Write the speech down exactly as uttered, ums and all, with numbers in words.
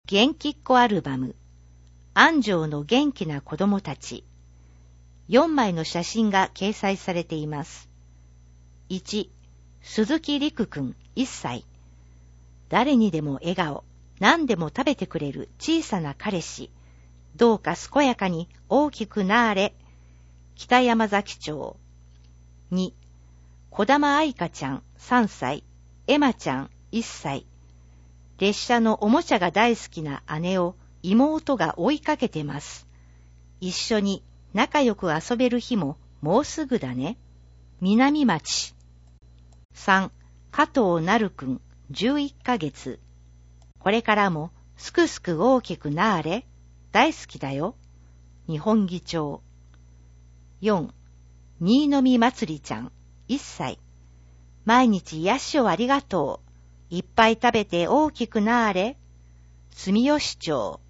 元気っ子アルバム、安城の元気な子供たち。よんまいの写真が掲載されています。いち、鈴木陸くんいっさい。誰にでも笑顔、何でも食べてくれる小さな彼氏。どうか健やかに大きくなーれ。北山崎町。に、小玉愛花ちゃんさんさい、エマちゃんいっさい。列車のおもちゃが大好きな姉を妹が追いかけてます。一緒に仲良く遊べる日ももうすぐだね。南町。さん、加藤なるくんじゅういっかげつ。これからもすくすく大きくなーれ。大好きだよ。日本議長。よん、新飲まつりちゃんいっさい。毎日癒しをありがとう。いっぱい食べて大きくなーれ。住吉町。